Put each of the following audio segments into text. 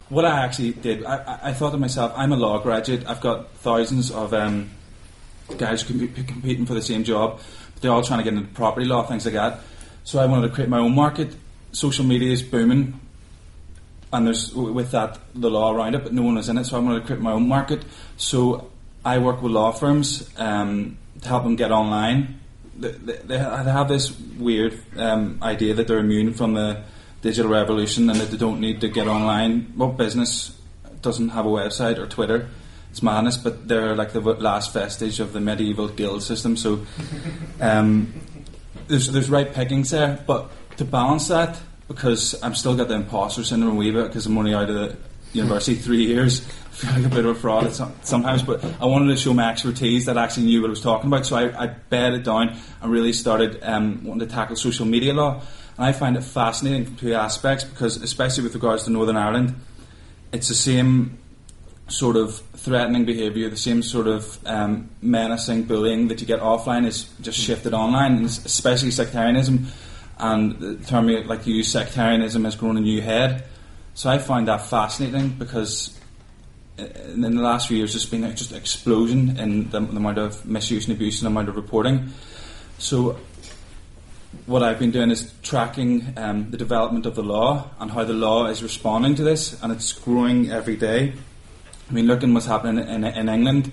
what I actually did, I thought to myself, I'm a law graduate. I've got thousands of guys competing for the same job, but they're all trying to get into property law, things like that. So I wanted to create my own market. Social media is booming, and there's with that the law around it, but no one is in it. So I wanted to create my own market. So I work with law firms to help them get online. They have this weird idea that they're immune from the digital revolution and that they don't need to get online. What business doesn't have a website or Twitter? It's madness, but they're like the last vestige of the medieval guild system. So there's right pickings there, but to balance that, because I'm still got the imposter syndrome a wee bit because I'm only out of the university 3 years, I feel like a bit of a fraud sometimes, but I wanted to show my expertise that I actually knew what I was talking about, so I bedded down and really started wanting to tackle social media law. And I find it fascinating from two aspects, because especially with regards to Northern Ireland, it's the same sort of threatening behaviour, the same sort of menacing bullying that you get offline is just shifted online, and especially sectarianism. And the term like you use, sectarianism, has grown a new head. So I find that fascinating, because in the last few years there's been just an explosion in the amount of misuse and abuse and the amount of reporting. So what I've been doing is tracking the development of the law and how the law is responding to this, and it's growing every day. I mean, looking what's happening in England,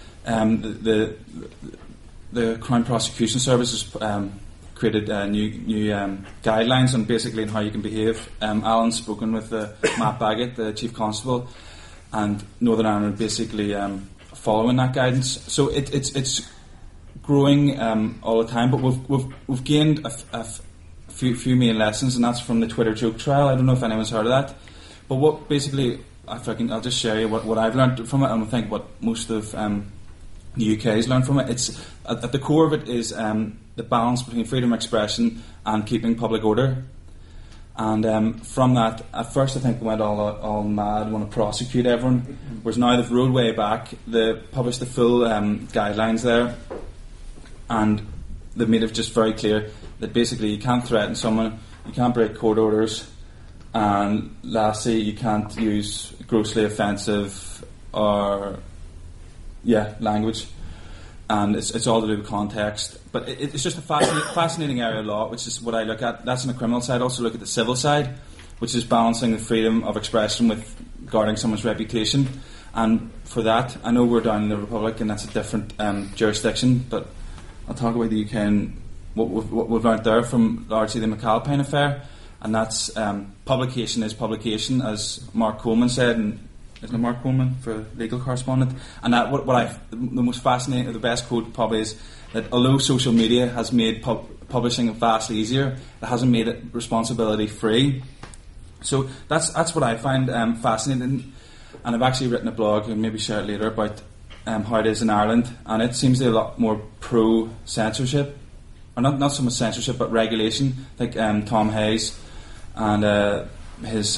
the Crown Prosecution Service has created new guidelines on basically how you can behave. Alan's spoken with Matt Baggett, the Chief Constable, and Northern Ireland basically following that guidance. So it's growing all the time, but we've gained a few main lessons, and that's from the Twitter joke trial. I don't know if anyone's heard of that, but what basically, I'll just share you what I've learned from it, and I think what most of the UK has learned from it. It's at the core of it is the balance between freedom of expression and keeping public order. And from that, at first I think they went all mad, want to prosecute everyone, whereas now they've rolled way back. They published the full guidelines there, and they've made it just very clear that basically you can't threaten someone, you can't break court orders, and lastly, you can't use grossly offensive or language, and it's all to do with context. But it's just a fascinating area of law, which is what I look at. That's on the criminal side. I also look at the civil side, which is balancing the freedom of expression with guarding someone's reputation. And for that, I know we're down in the Republic, and that's a different jurisdiction, but I'll talk about the UK and what we've learned there from largely the McAlpine affair, and that's publication is publication, as Mark Coleman said, and isn't it Mark Coleman for legal correspondent? And that the most fascinating, or the best quote probably is that although social media has made publishing vastly easier, it hasn't made it responsibility free. So that's what I find fascinating, and I've actually written a blog, and maybe share it later, about how it is in Ireland, and it seems to be a lot more pro censorship, or not so much censorship but regulation. I think Tom Hayes and his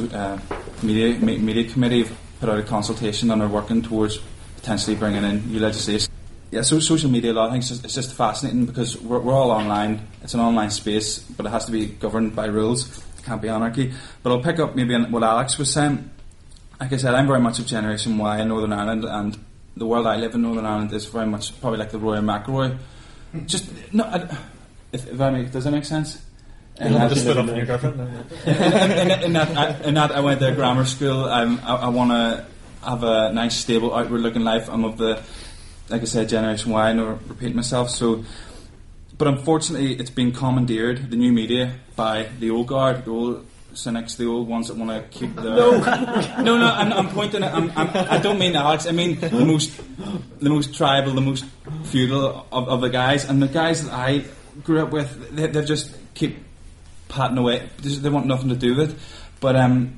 media committee have put out a consultation and are working towards potentially bringing in new legislation. Yeah, so social media law, I think it's just fascinating, because we're all online. It's an online space, but it has to be governed by rules. It can't be anarchy. But I'll pick up maybe on what Alex was saying. Like I said, I'm very much of Generation Y in Northern Ireland, and the world I live in, Northern Ireland, is very much probably like the Roy and McIlroy. Just no, if I make, does that make sense? And just split up on your girlfriend. In that, I went to grammar school. I want to have a nice, stable, outward-looking life. I'm of the, like I said, Generation Y. I know, repeat myself. So, but unfortunately, it's been commandeered, the new media, by the old guard, the old cynics, the old ones that want to keep their. No. I'm pointing at. I don't mean Alex. I mean the most tribal, the most feudal of the guys, and the guys that I grew up with. They just keep patting away. They want nothing to do with it. But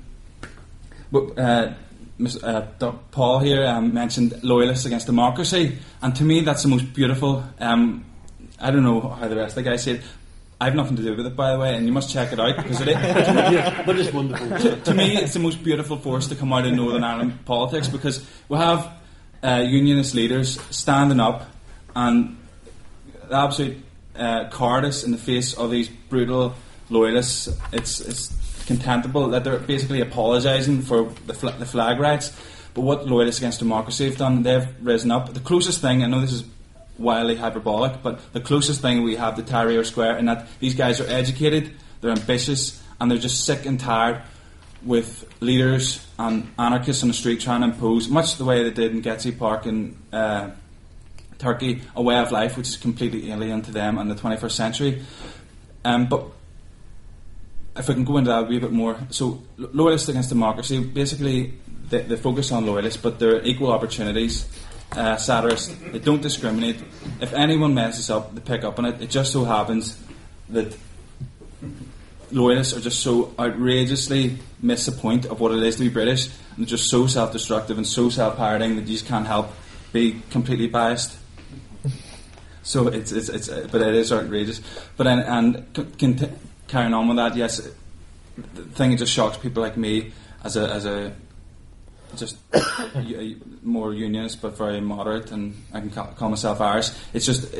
Paul here mentioned loyalists against democracy, and to me that's the most beautiful. I don't know how the rest of the guys say it. I have nothing to do with it, by the way, and you must check it out, because it is. But it's wonderful. To me, it's the most beautiful force to come out of Northern Ireland politics, because we have unionist leaders standing up and the absolute cowardice in the face of these brutal loyalists. It's contemptible that they're basically apologising for the flag riots. But what Loyalists Against Democracy have done, they've risen up. The closest thing, I know this is wildly hyperbolic, but the closest thing we have to Tahrir Square, in that these guys are educated, they're ambitious, and they're just sick and tired with leaders and anarchists on the street trying to impose, much the way they did in Gezi Park in Turkey, a way of life which is completely alien to them in the 21st century. But if I can go into that a wee bit more, so Loyalists Against Democracy, basically they focus on loyalists, but they're equal opportunities, satirists. They don't discriminate. If anyone messes up, they pick up on it. It just so happens that loyalists are just so outrageously miss the point of what it is to be British, and they're just so self-destructive and so self-parroting that you just can't help be completely biased. So it's but it is outrageous. But carrying on with that, yes, the thing that just shocks people like me as a just more unionist but very moderate, and I can call myself Irish. It's just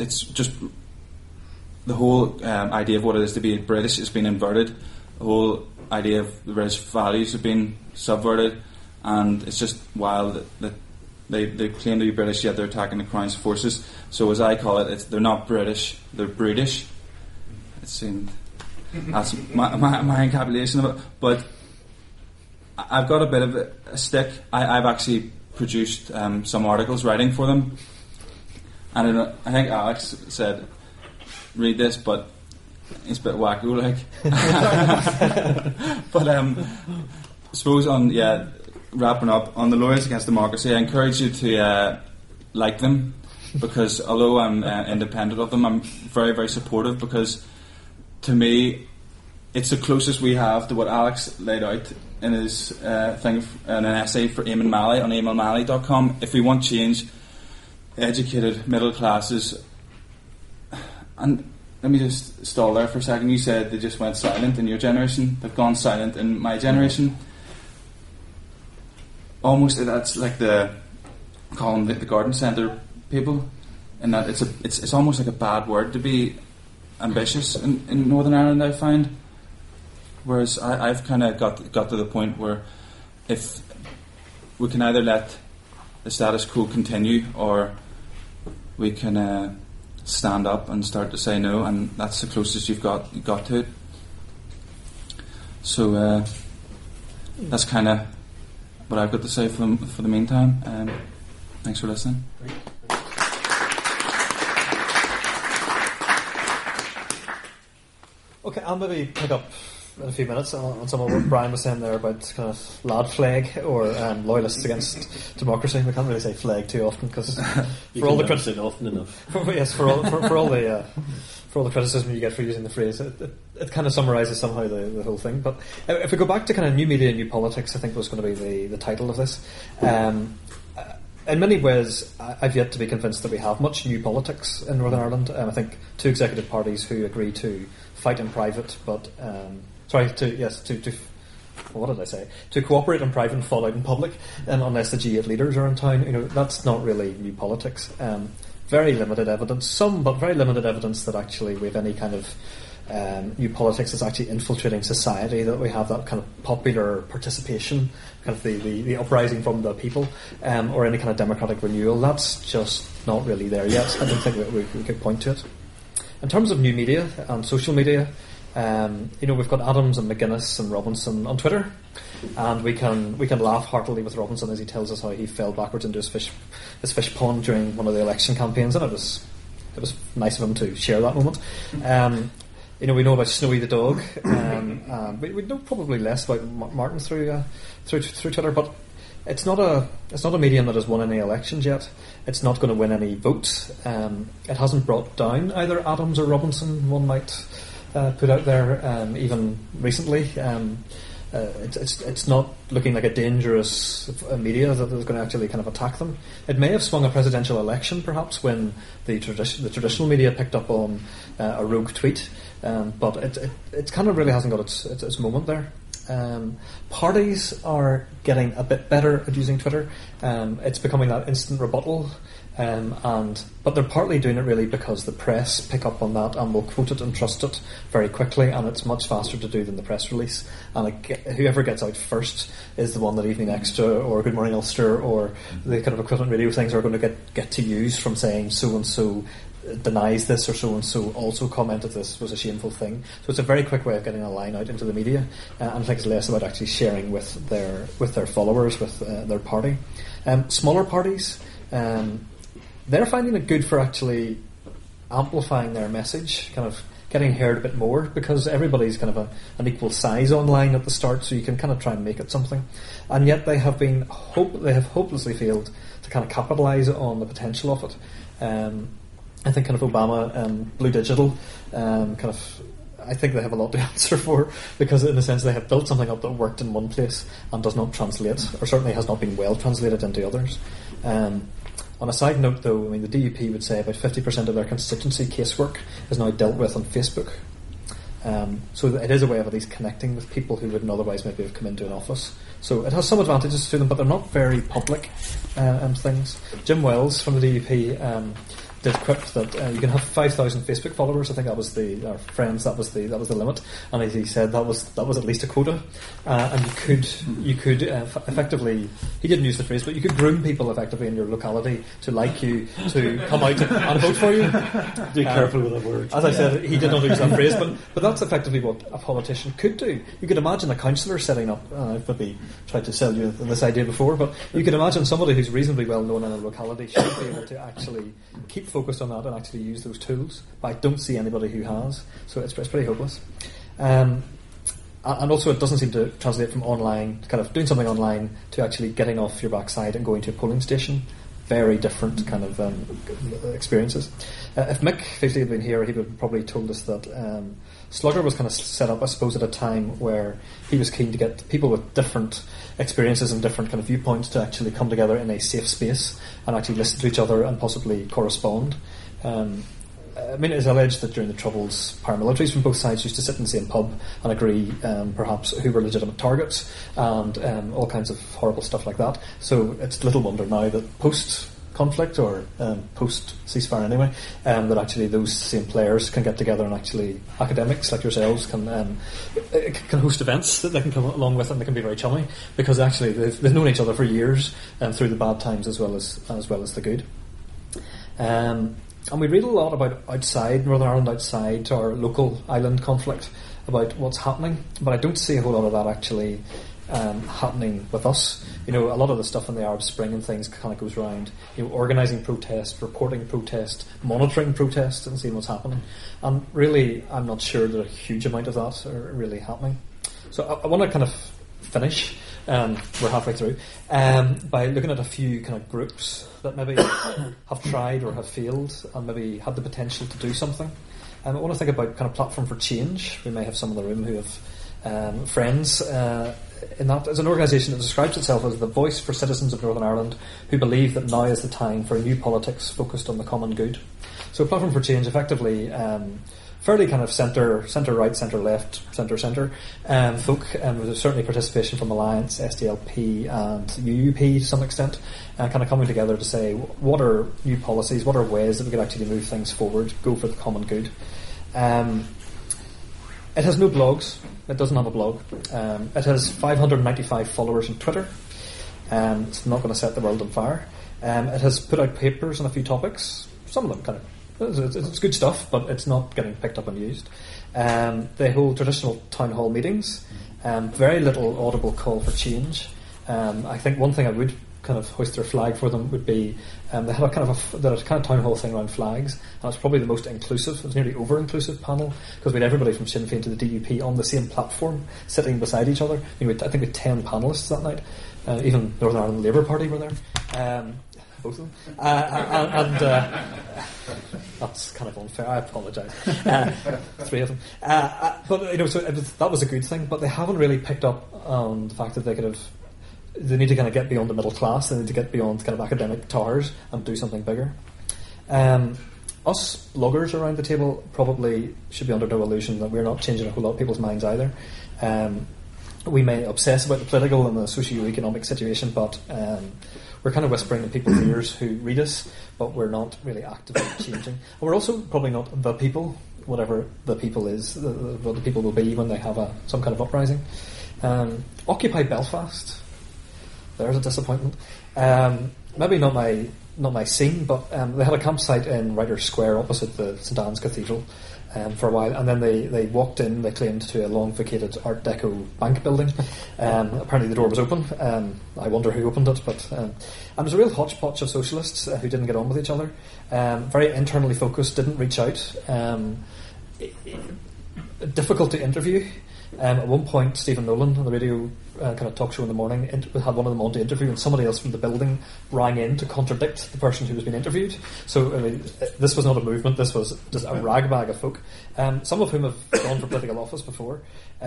the whole idea of what it is to be British has been inverted. The whole idea of the British values have been subverted, and it's just wild that they claim to be British yet they're attacking the Crown's forces. So as I call it, they're not British, they're brutish. It seemed that's my encapsulation of it. But I've got a bit of a stick. I've actually produced some articles writing for them, and I think Alex said, read this, but it's a bit wacko, like. But I suppose wrapping up on the Loyalists Against Democracy, I encourage you to like them, because although I'm independent of them, I'm very, very supportive, because to me it's the closest we have to what Alex laid out in his thing, in an essay for Eamon Malley on eamonmalley.com. If we want change, educated middle classes. And let me just stall there for a second. You said they just went silent in your generation. They've gone silent in my generation. Almost that's like call them the garden centre people, in that it's almost like a bad word to be ambitious in Northern Ireland, I find. Whereas I've kind of got to the point where if we can either let the status quo continue, or we can stand up and start to say no, and that's the closest you've got to it. So that's kind of what I've got to say for the meantime. Thanks for listening. Okay, I'll maybe pick up in a few minutes on some of what Brian was saying there about kind of lad flag or Loyalists Against Democracy. We can't really say flag too often, because for all the criticism, often enough. Yes, for all the criticism you get for using the phrase, it kind of summarises somehow the whole thing. But if we go back to kind of new media, new politics, I think was going to be the title of this. In many ways, I've yet to be convinced that we have much new politics in Northern Ireland. I think two executive parties who agree to fight in private, but what did I say? To cooperate in private and fall out in public, and unless the G8 leaders are in town, that's not really new politics. Very limited evidence, but very limited evidence that actually we have any kind of new politics that's actually infiltrating society, that we have that kind of popular participation, kind of the uprising from the people, or any kind of democratic renewal. That's just not really there yet. I don't think that we could point to it. In terms of new media and social media, we've got Adams and McGuinness and Robinson on Twitter, and we can laugh heartily with Robinson as he tells us how he fell backwards into his fish pond during one of the election campaigns, and it was nice of him to share that moment. We know about Snowy the dog, we know probably less about Martin through Twitter, but it's not a medium that has won any elections yet. It's not going to win any votes. It hasn't brought down either Adams or Robinson, one might put out there, even recently. It's not looking like a dangerous media that is going to actually kind of attack them. It may have swung a presidential election, perhaps, when the traditional media picked up on a rogue tweet, but it kind of really hasn't got its moment there. Parties are getting a bit better at using Twitter. It's becoming that instant rebuttal But they're partly doing it really because the press pick up on that and will quote it and trust it very quickly, and it's much faster to do than the press release. And whoever gets out first is the one that Evening Extra or Good Morning Ulster or the kind of equivalent radio things are going to get to use from saying so and so denies this or so and so also commented this was a shameful thing. So it's a very quick way of getting a line out into the media, and I think it's less about actually sharing with their followers, with their party. Smaller parties, they're finding it good for actually amplifying their message, kind of getting heard a bit more, because everybody's kind of an equal size online at the start, so you can kind of try and make it something. And yet they have hopelessly failed to kind of capitalise on the potential of it. I think kind of Obama, Blue Digital, I think they have a lot to answer for, because in a sense they have built something up that worked in one place and does not translate, or certainly has not been well translated into others. On a side note though, I mean, the DUP would say about 50% of their constituency casework is now dealt with on Facebook. So it is a way of at least connecting with people who wouldn't otherwise maybe have come into an office. So it has some advantages to them, but they're not very public things. Jim Wells from the DUP did quip that you can have 5,000 Facebook followers. I think that was our friends. That was the limit, and as he said, that was at least a quota. And you could effectively, he didn't use the phrase, but you could groom people effectively in your locality to like you, to come out and vote for you. Be careful with that word. As I said, he did not use that phrase, but that's effectively what a politician could do. You could imagine a councillor setting up. I've maybe tried to sell you this idea before, but you could imagine somebody who's reasonably well known in a locality should be able to actually keep focused on that and actually use those tools. But I don't see anybody who has, so it's pretty hopeless. And also it doesn't seem to translate from online, kind of doing something online, to actually getting off your backside and going to a polling station. Very different kind of experiences. If Mick Fifty had been here, he would have probably told us that Slugger was kind of set up, I suppose, at a time where he was keen to get people with different experiences and different kind of viewpoints to actually come together in a safe space and actually listen to each other and possibly correspond. I mean, it is alleged that during the Troubles, paramilitaries from both sides used to sit in the same pub and agree perhaps who were legitimate targets and all kinds of horrible stuff like that. So it's little wonder now that post-conflict, or post-ceasefire anyway, that actually those same players can get together and actually academics like yourselves can host events that they can come along with, and they can be very chummy, because actually they've known each other for years through the bad times as well as the good. And we read a lot about outside Northern Ireland, outside our local island conflict, about what's happening, but I don't see a whole lot of that actually happening with us. You know, a lot of the stuff in the Arab Spring and things kind of goes around, you know, organising protest, reporting protest, monitoring protest, and seeing what's happening. And really, I'm not sure that a huge amount of that are really happening. So I want to kind of finish, we're halfway through, by looking at a few kind of groups that maybe have tried or have failed and maybe had the potential to do something. I want to think about kind of Platform for Change. We may have some in the room who have friends in that. As an organisation that describes itself as the voice for citizens of Northern Ireland who believe that now is the time for a new politics focused on the common good. So Platform for Change, effectively fairly kind of centre-right, centre-left, centre-centre folk, with certainly participation from Alliance, SDLP and UUP to some extent, kind of coming together to say what are new policies, what are ways that we could actually move things forward, go for the common good. It has no blogs. It doesn't have a blog. It has 595 followers on Twitter. It's not going to set the world on fire. It has put out papers on a few topics. Some of them kind of it's good stuff, but it's not getting picked up and used. They hold traditional town hall meetings. Very little audible call for change. I think one thing I would kind of hoist their flag for them would be they had a kind of town hall thing around flags, and it's probably the most inclusive, it's nearly over-inclusive panel, because we had everybody from Sinn Féin to the DUP on the same platform, sitting beside each other. I think we had 10 panellists that night. Even Northern Ireland Labour Party were there. Both of them. And that's kind of unfair, I apologise. 3 of them. But, you know, so that was a good thing, but they haven't really picked up on the fact that they need to kind of get beyond the middle class, they need to get beyond kind of academic towers and do something bigger. Us bloggers around the table probably should be under no illusion that we're not changing a whole lot of people's minds either. we may obsess about the political and the socio-economic situation, but we're kind of whispering in people's ears who read us, but we're not really actively changing. And we're also probably not the people, whatever the people is, what the people will be when they have some kind of uprising. Occupy Belfast. There's a disappointment. Maybe not my scene, but they had a campsite in Writers' Square opposite the St Anne's Cathedral for a while, and then they walked in, they claimed, to a long vacated Art Deco bank building. Apparently the door was open. I wonder who opened it, but and it was a real hodgepodge of socialists who didn't get on with each other. Very internally focused, didn't reach out. Difficult to interview. At one point, Stephen Nolan on the radio kind of talk show in the morning had one of them on to interview, and somebody else from the building rang in to contradict the person who was being interviewed. So, I mean, this was not a movement, this was just a ragbag of folk, some of whom have gone for political office before.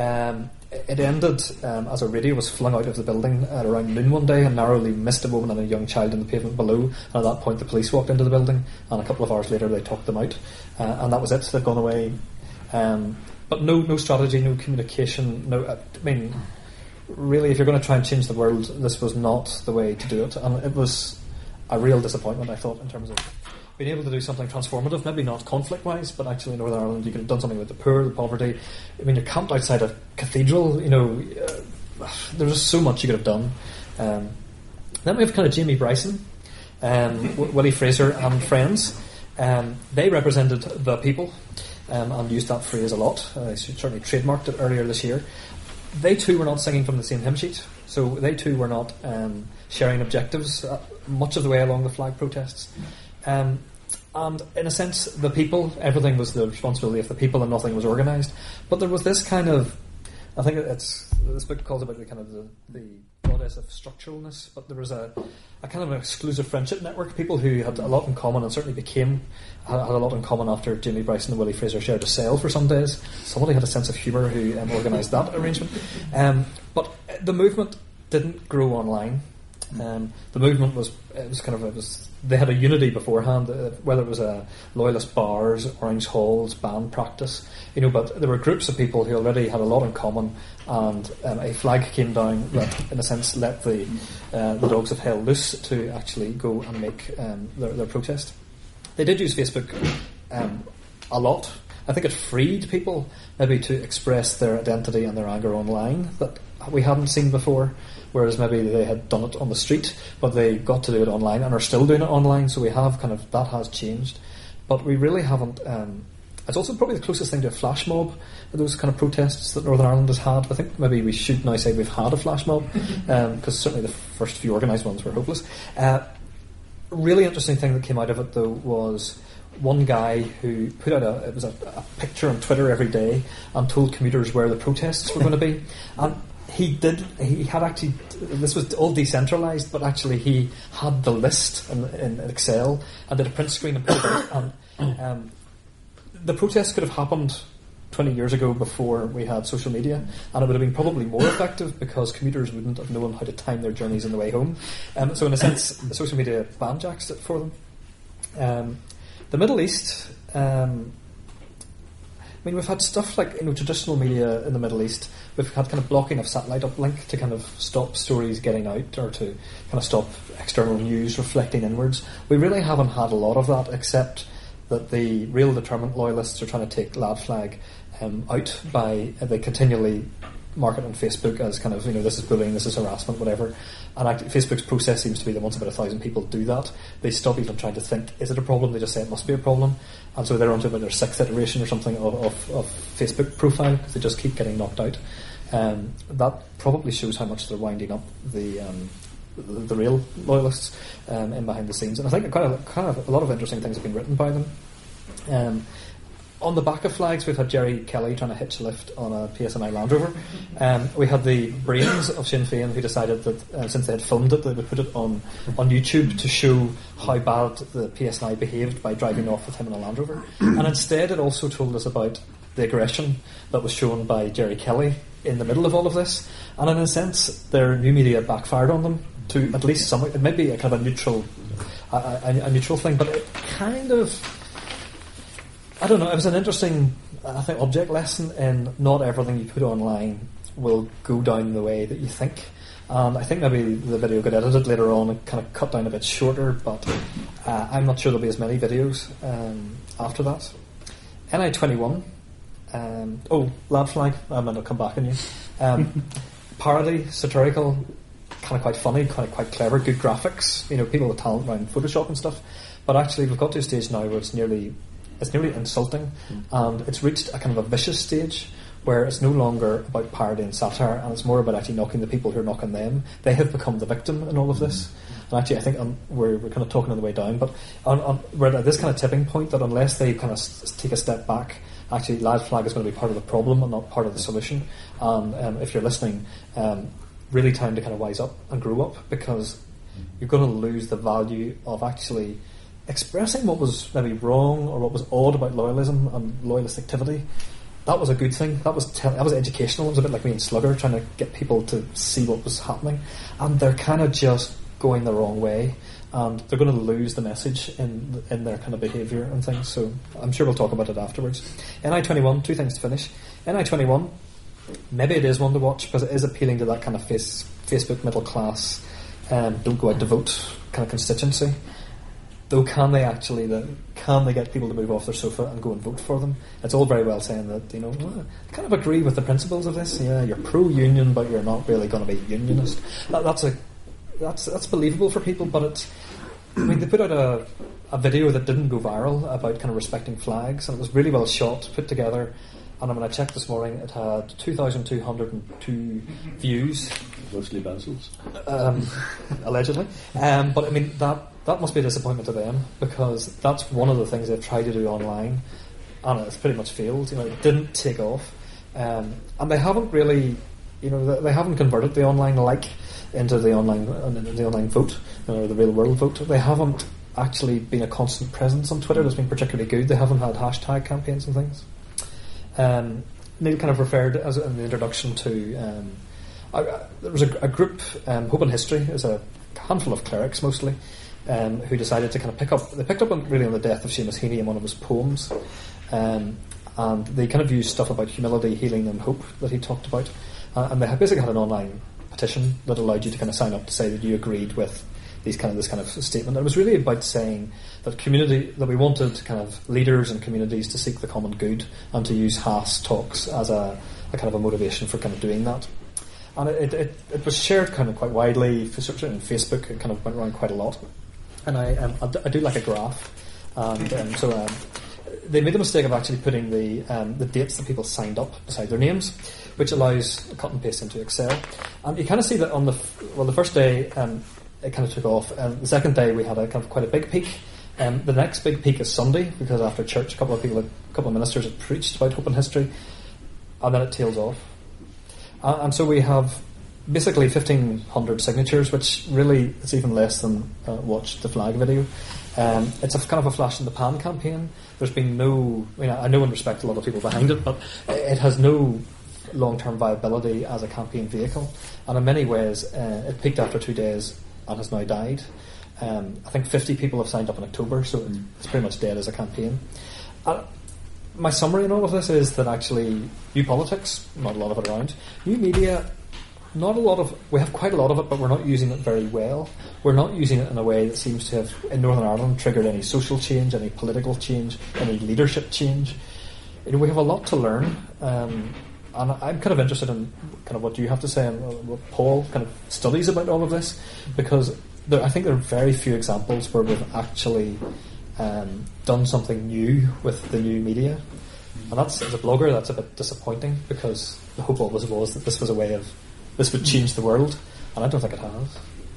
It ended as a radio was flung out of the building at around noon one day and narrowly missed a woman and a young child in the pavement below, and at that point the police walked into the building, and a couple of hours later they talked them out, and that was it. They've gone away. But no strategy, no communication, I mean, really, if you're going to try and change the world, this was not the way to do it. And it was a real disappointment, I thought, in terms of being able to do something transformative, maybe not conflict-wise, but actually in Northern Ireland you could have done something with the poor, the poverty. I mean, you're camped outside a cathedral, there's just so much you could have done. Then we have kind of Jamie Bryson, Willie Fraser and friends. They represented the people. And used that phrase a lot. I certainly trademarked it earlier this year. They too were not singing from the same hymn sheet, so they too were not sharing objectives much of the way along the flag protests. And in a sense, the people, everything was the responsibility of the people and nothing was organised. But there was this kind of, I think this book calls about the kind of the goddess of structuralness, but there was a kind of an exclusive friendship network, people who had a lot in common and certainly had a lot in common after Jamie Bryson and Willie Fraser shared a cell for some days. Somebody had a sense of humour who organised that arrangement. But the movement didn't grow online. The movement they had a unity beforehand, whether it was loyalist bars, Orange Halls, band practice, but there were groups of people who already had a lot in common, and a flag came down that, in a sense, let the dogs of hell loose to actually go and make their protest. They did use Facebook a lot. I think it freed people maybe to express their identity and their anger online that we hadn't seen before, whereas maybe they had done it on the street, but they got to do it online and are still doing it online, so we have kind of, that has changed. But we really haven't, it's also probably the closest thing to a flash mob, those kind of protests that Northern Ireland has had. I think maybe we should now say we've had a flash mob, because certainly the first few organised ones were hopeless. Really interesting thing that came out of it, though, was one guy who put out a picture on Twitter every day and told commuters where the protests were going to be. And he had actually, this was all decentralised, but actually he had the list in Excel and did a print screen and put it out. And the protests could have happened 20 years ago before we had social media, and it would have been probably more effective because commuters wouldn't have known how to time their journeys on the way home. So in a sense, the social media banjacks it for them. The Middle East, we've had stuff like traditional media in the Middle East. We've had kind of blocking of satellite uplink to kind of stop stories getting out, or to kind of stop external news reflecting inwards. We really haven't had a lot of that, except that the real determined loyalists are trying to take Lad Flag out by they continually market on Facebook as kind of this is bullying, this is harassment, whatever. And Facebook's process seems to be that once about 1,000 people do that, they stop even trying to think, is it a problem? They just say it must be a problem. And so they're on to about their 6th iteration or something of Facebook profile, because they just keep getting knocked out. That probably shows how much they're winding up the real loyalists in behind the scenes. And I think a lot of interesting things have been written by them. On the back of flags, we've had Jerry Kelly trying to hitch a lift on a PSNI Land Rover. We had the brains of Sinn Féin who decided that since they had filmed it, they would put it on YouTube to show how bad the PSNI behaved by driving off with him in a Land Rover. And instead it also told us about the aggression that was shown by Jerry Kelly in the middle of all of this. And in a sense, their new media backfired on them to at least some. It may be a kind of a neutral thing, but it kind of, I don't know, it was an interesting, I think, object lesson in not everything you put online will go down the way that you think. And I think maybe the video got edited later on and kind of cut down a bit shorter, but I'm not sure there'll be as many videos after that. NI21. Lad Flag. I'm going to come back on you. Parody, satirical, kind of quite funny, quite clever, good graphics. People with talent around Photoshop and stuff. But actually, we've got to a stage now where it's nearly insulting, and it's reached a kind of a vicious stage where it's no longer about parody and satire, and it's more about actually knocking the people who are knocking them. They have become the victim in all of this. And actually, I think we're kind of talking on the way down, but we're at this kind of tipping point that unless they kind of take a step back, actually, Lad Flag is going to be part of the problem and not part of the solution. And if you're listening, really time to kind of wise up and grow up, because you're going to lose the value of actually expressing what was maybe wrong or what was odd about loyalism and loyalist activity. That was a good thing. That was educational. It was a bit like me and Slugger trying to get people to see what was happening, and they're kind of just going the wrong way, and they're going to lose the message in their kind of behaviour and things. So I'm sure we'll talk about it afterwards. NI21, 2 things to finish. NI21, maybe it is one to watch because it is appealing to that kind of Facebook middle class, don't go out to vote kind of constituency. Though can they get people to move off their sofa and go and vote for them? It's all very well saying that, I kind of agree with the principles of this. Yeah, you're pro-union, but you're not really going to be unionist. That's believable for people, but they put out a video that didn't go viral about kind of respecting flags, and it was really well shot, put together. And when I checked this morning, it had 2,202 views. Mostly pencils. Allegedly. But that must be a disappointment to them, because that's one of the things they've tried to do online, and it's pretty much failed. It didn't take off. And they haven't really, they haven't converted the online like into the online vote, or the real world vote. They haven't actually been a constant presence on Twitter that's been particularly good. They haven't had hashtag campaigns and things. Neil kind of referred as in the introduction to there was a group, Hope and History, is a handful of clerics mostly, who decided to kind of picked up on the death of Seamus Heaney in one of his poems, and they kind of used stuff about humility, healing and hope that he talked about, and they basically had an online petition that allowed you to kind of sign up to say that you agreed with this kind of statement. It was really about saying that we wanted kind of leaders and communities to seek the common good and to use Haas talks as a kind of a motivation for kind of doing that. And it was shared kind of quite widely, certainly on Facebook. It kind of went around quite a lot. And I do like a graph, and so they made the mistake of actually putting the dates that people signed up beside their names, which allows cut and paste into Excel. And you kind of see that on the first day it kind of took off, and the second day we had a kind of quite a big peak. The next big peak is Sunday, because after church a couple of ministers had preached about Hope and History, and then it tails off. And so we have basically 1,500 signatures, which really is even less than watch the flag video. It's a kind of a flash in the pan campaign. There's been no, I know and respect a lot of people behind it, but it has no long-term viability as a campaign vehicle. And in many ways, it peaked after 2 days and has now died. I think 50 people have signed up in October, so it's pretty much dead as a campaign. My summary in all of this is that actually new politics, not a lot of it around, new media, we have quite a lot of it, but we're not using it very well. We're not using it in a way that seems to have, in Northern Ireland, triggered any social change, any political change, any leadership change. We have a lot to learn, and I'm kind of interested in kind of what you have to say and what Paul kind of studies about all of this, because I think there are very few examples where we've actually done something new with the new media. And that's, as a blogger, that's a bit disappointing, because the hope always was that this would change the world, and I don't think it has.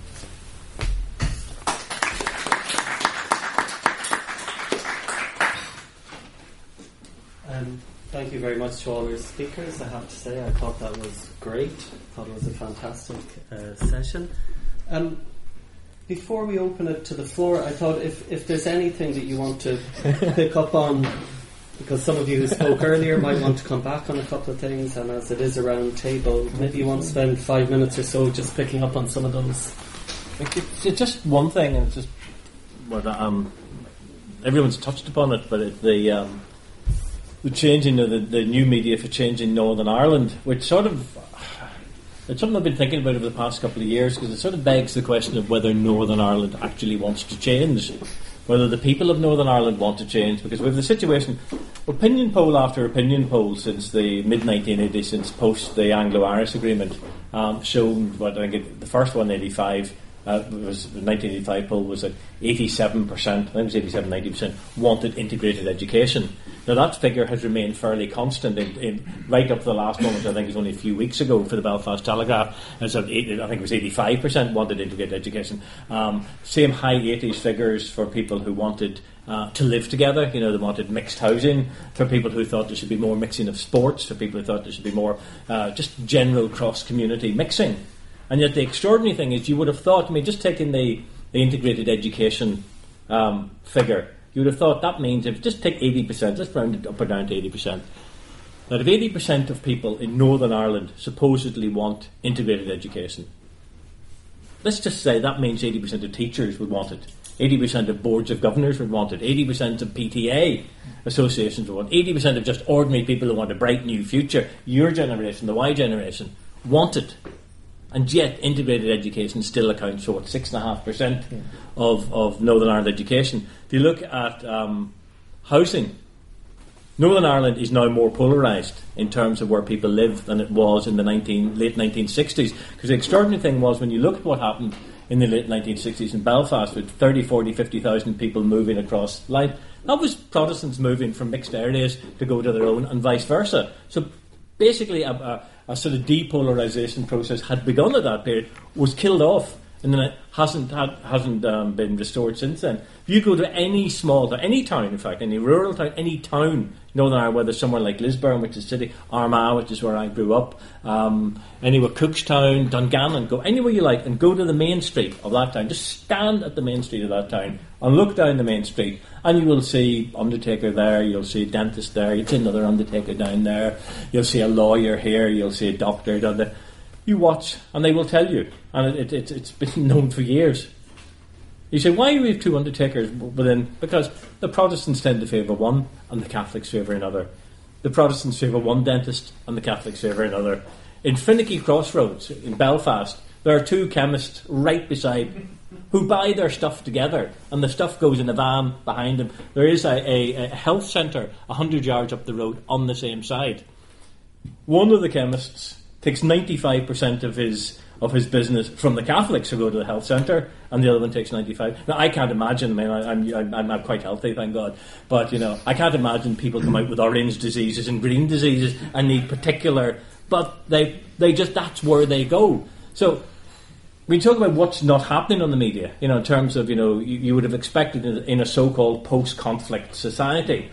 Thank you very much to all our speakers. I have to say, I thought that was great. I thought it was a fantastic session. Before we open it to the floor, I thought if there's anything that you want to pick up on, because some of you who spoke earlier might want to come back on a couple of things, and as it is a round table, maybe you want to spend 5 minutes or so just picking up on some of those. It's just one thing, and it's just everyone's touched upon it, but the changing of the new media for changing Northern Ireland, which sort of it's something I've been thinking about over the past couple of years, because it sort of begs the question of whether Northern Ireland actually wants to change, whether the people of Northern Ireland want to change, because we have the situation, opinion poll after opinion poll since the mid-1980s, since post the Anglo-Irish Agreement, shown, what I think the first one, 85, was the 1985 poll was at 87%, I think it was 87, 90% wanted integrated education. Now that figure has remained fairly constant in right up to the last moment. I think it was only a few weeks ago for the Belfast Telegraph. I think it was 85% wanted integrated education. Same high 80s figures for people who wanted to live together. They wanted mixed housing, for people who thought there should be more mixing of sports, for people who thought there should be more just general cross-community mixing. And yet the extraordinary thing is, you would have thought, just taking the integrated education figure, you would have thought that means, if just take 80%, let's round it up or down to 80%, that if 80% of people in Northern Ireland supposedly want integrated education, let's just say that means 80% of teachers would want it, 80% of boards of governors would want it, 80% of PTA associations would want it, 80% of just ordinary people who want a bright new future, your generation, the Y generation, want it. And yet, integrated education still accounts for 6.5% of Northern Ireland education. If you look at housing, Northern Ireland is now more polarised in terms of where people live than it was in the late 1960s. Because the extraordinary thing was, when you look at what happened in the late 1960s in Belfast, with 30, 40, 50,000 people moving across the line, that was Protestants moving from mixed areas to go to their own, and vice versa. So basically, a sort of depolarisation process had begun at that period, was killed off, and then it hasn't been restored since then. If you go to any small town, any town, in fact, any rural town, any town in Northern Ireland, whether somewhere like Lisburn, which is a city, Armagh, which is where I grew up, anywhere, Cookstown, Dungannon, go anywhere you like, and go to the main street of that town. Just stand at the main street of that town and look down the main street, and you will see undertaker there, you'll see a dentist there, you'll see another undertaker down there, you'll see a lawyer here, you'll see a doctor down there. You watch, and they will tell you, and it's been known for years. You say, why do we have two undertakers within? Because the Protestants tend to favour one, and the Catholics favour another. The Protestants favour one dentist, and the Catholics favour another. In Finicky Crossroads, in Belfast, there are two chemists right beside who buy their stuff together, and the stuff goes in a van behind them. There is a health centre 100 yards up the road on the same side. One of the chemists takes 95% of his business from the Catholics who go to the health centre, and the other one takes 95%. Now, I can't imagine. I'm quite healthy, thank God. But I can't imagine people come out with orange diseases and green diseases and need particular. But they just, that's where they go. So we talk about what's not happening on the media. In terms of you would have expected in a so-called post-conflict society.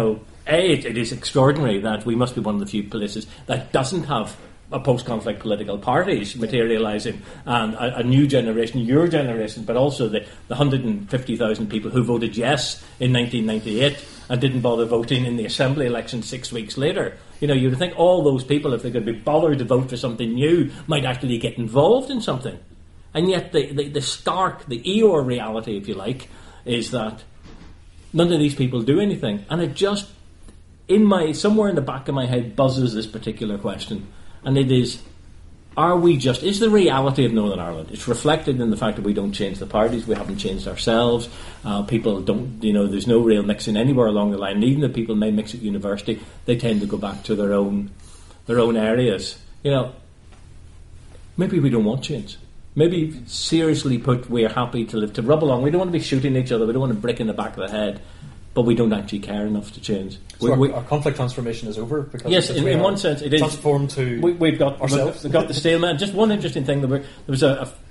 It is extraordinary that we must be one of the few places that doesn't have a post-conflict political parties materialising, and a new generation, your generation, but also the 150,000 people who voted yes in 1998 and didn't bother voting in the Assembly election 6 weeks later. You'd think all those people, if they could be bothered to vote for something new, might actually get involved in something. And yet the stark, the Eeyore reality, if you like, is that none of these people do anything. And it just, somewhere in the back of my head buzzes this particular question. And it is, is the reality of Northern Ireland, it's reflected in the fact that we don't change the parties, we haven't changed ourselves, people don't, there's no real mixing anywhere along the line, and even if people may mix at university, they tend to go back to their own areas. Maybe we don't want change. Maybe seriously put, we're happy to rub along, we don't want to be shooting each other, we don't want to brick in the back of the head, but we don't actually care enough to change. So our conflict transformation is over? Because yes, in one sense it is. Transformed to we've got ourselves. We've got the stalemate. Just one interesting thing, there was